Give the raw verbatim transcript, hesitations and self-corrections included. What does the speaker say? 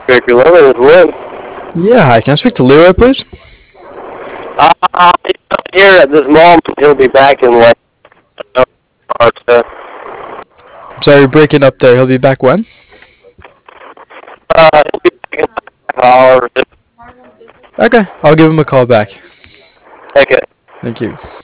Victor Leonard is Lynn. Yeah, hi. Can I speak to Leroy, please? Uh, he's not here at this moment. He'll be back in like an hour or so. I'm sorry, you're breaking up there. He'll be back when? Uh, he'll be back in like an hour or so. Okay, I'll give him a call back. Okay. Thank you.